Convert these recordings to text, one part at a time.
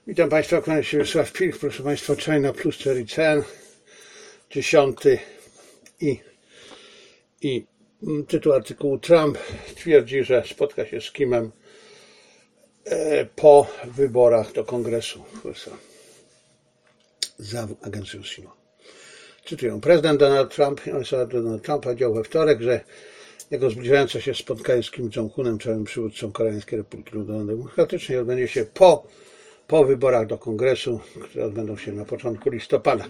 Witam Państwa, kłaniam się Wiesław Pilch, proszę Państwa, China Plus Cherry Cen, 10 i tytuł artykułu: Trump twierdzi, że spotka się z Kimem po wyborach do Kongresu USA za agencją SIMO. Cytuję: prezydent Donald Trump powiedział we wtorek, że jego zbliżające się spotkanie z Kim Jong-unem, czołowym przywódcą Koreańskiej Republiki Ludowo-Demokratycznej, odbędzie się po wyborach do Kongresu, które odbędą się na początku listopada.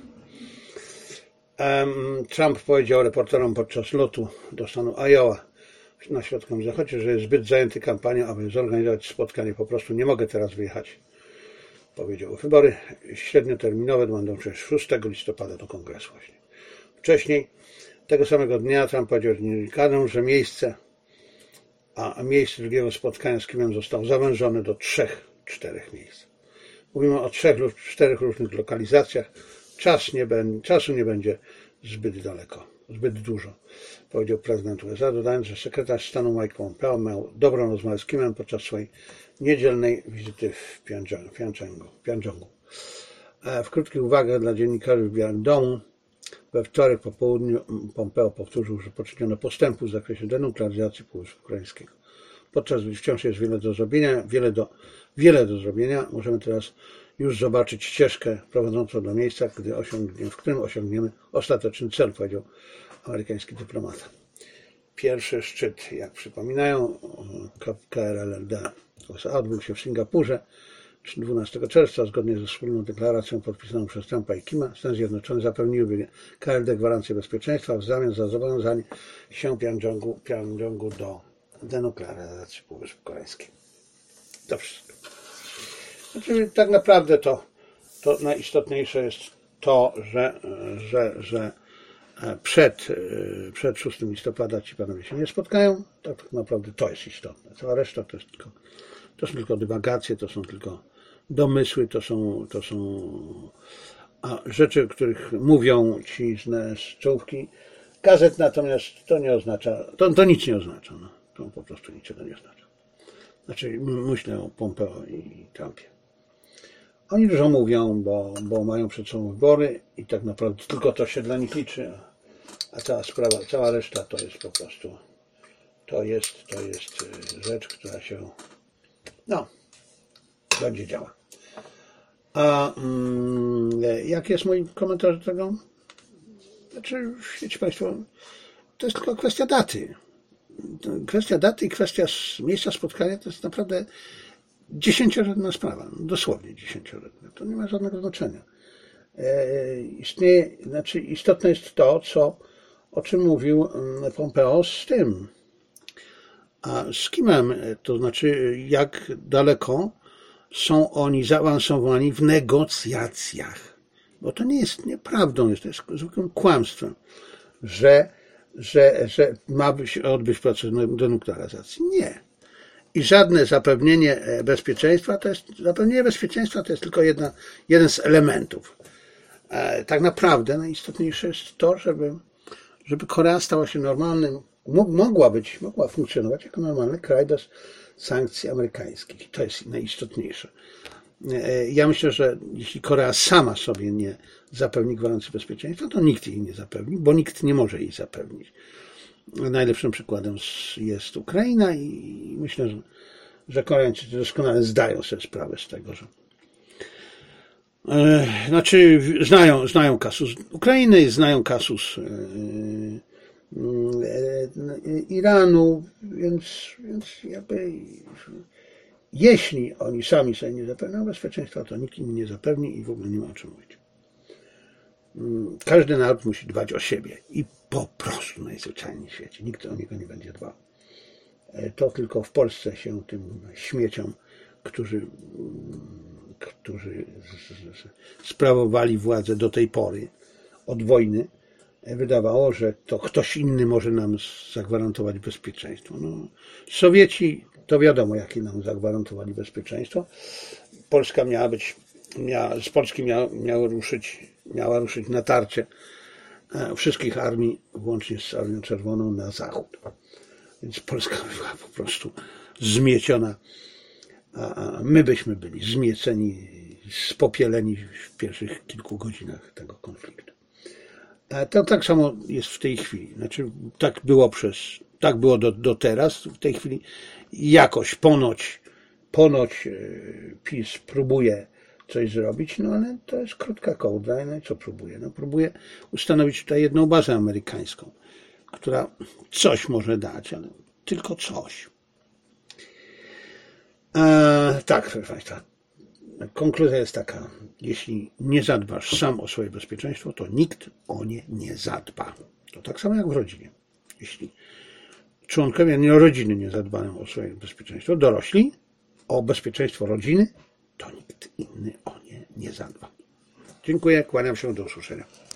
Trump powiedział reporterom podczas lotu do stanu Iowa na środkowym zachodzie, że jest zbyt zajęty kampanią, aby zorganizować spotkanie. Po prostu nie mogę teraz wyjechać, powiedział. Wybory średnioterminowe będą przecież 6 listopada do Kongresu właśnie. Wcześniej, tego samego dnia, Trump powiedział dziennikarom, że miejsce drugiego spotkania z Kimem zostało zawężone do 3-4 miejsc. Mówimy o 3-4 różnych lokalizacjach. Czasu nie będzie zbyt dużo, powiedział prezydent USA, dodając, że sekretarz stanu Mike Pompeo miał dobrą rozmowę z Kimem podczas swojej niedzielnej wizyty w Pjongjangu. W krótkich uwagach dla dziennikarzy w Białym Domu we wtorek po południu Pompeo powtórzył, że poczyniono postępu w zakresie denuklearyzacji Półwyspu Koreańskiego. Podczas gdy wciąż jest wiele do zrobienia, możemy teraz już zobaczyć ścieżkę prowadzącą do miejsca, w którym osiągniemy ostateczny cel, powiedział amerykański dyplomata. Pierwszy szczyt, jak przypominają, KRLD odbył się w Singapurze 12 czerwca. Zgodnie ze wspólną deklaracją podpisaną przez Trumpa i Kima, Stany Zjednoczone zapewniły KRLD gwarancję bezpieczeństwa w zamian za zobowiązanie się Pjongjangu do denuklearyzacji Półwyspu Koreańskiego. To wszystko. Znaczy, tak naprawdę to najistotniejsze jest to, że przed 6 listopada ci panowie się nie spotkają. Tak naprawdę to jest istotne. Cała reszta to są tylko dywagacje, to są tylko domysły, to są rzeczy, o których mówią ci z czołówki gazet, natomiast to nie oznacza, to nic nie oznacza. No. To po prostu niczego nie oznacza. Znaczy, myślę o Pompeo i Trumpie. Oni dużo mówią, bo mają przed sobą wybory i tak naprawdę tylko to się dla nich liczy, a cała reszta to jest po prostu, to jest rzecz, która się, będzie działa. A jaki jest mój komentarz do tego? Znaczy, wiecie Państwo, to jest tylko kwestia daty. Kwestia daty i kwestia miejsca spotkania to jest naprawdę dziesięcioletnia sprawa, dosłownie dziesięcioletnia. To nie ma żadnego znaczenia. Istotne jest to, o czym mówił Pompeo z Kimem, to znaczy jak daleko są oni zaawansowani w negocjacjach. Bo to nie jest nieprawdą, to jest zwykłym kłamstwem, że ma się odbyć proces denuklearyzacji. Nie. I żadne zapewnienie bezpieczeństwa to jest tylko jeden z elementów. Tak naprawdę najistotniejsze jest to, żeby Korea stała się normalnym, mogła funkcjonować jako normalny kraj bez sankcji amerykańskich. To jest najistotniejsze. Ja myślę, że jeśli Korea sama sobie nie zapewni gwarancji bezpieczeństwa, to nikt jej nie zapewni, bo nikt nie może jej zapewnić. Najlepszym przykładem jest Ukraina i myślę, że Koreańczycy doskonale zdają sobie sprawę z tego, że znają kasus Ukrainy, znają kasus Iranu, więc jakby jeśli oni sami sobie nie zapewnią bezpieczeństwa, to nikt im nie zapewni i w ogóle nie ma o czym mówić. Każdy naród musi dbać o siebie i po prostu najzwyczajniej w świecie. Nikt o niego nie będzie dbał. To tylko w Polsce się tym śmieciom, którzy sprawowali władzę do tej pory od wojny, wydawało, że to ktoś inny może nam zagwarantować bezpieczeństwo. Sowieci to wiadomo, jakie nam zagwarantowali bezpieczeństwo. Polska z Polski miała ruszyć natarcie wszystkich armii, włącznie z Armią Czerwoną, na zachód. Więc Polska była po prostu zmieciona, a my byśmy byli zmieceni spopieleni w pierwszych kilku godzinach tego konfliktu. To tak samo jest w tej chwili. Znaczy, tak było do teraz. W tej chwili jakoś ponoć PiS próbuje coś zrobić, no ale to jest krótka kołdra. No i co próbuje? No próbuje ustanowić tutaj jedną bazę amerykańską, która coś może dać, ale tylko coś. Tak, proszę Państwa. Konkluzja jest taka. Jeśli nie zadbasz sam o swoje bezpieczeństwo, to nikt o nie nie zadba. To tak samo jak w rodzinie. Jeśli członkowie rodziny nie zadbają o swoje bezpieczeństwo, dorośli o bezpieczeństwo rodziny, to nikt inny o nie nie zadba. Dziękuję, kłaniam się, do usłyszenia.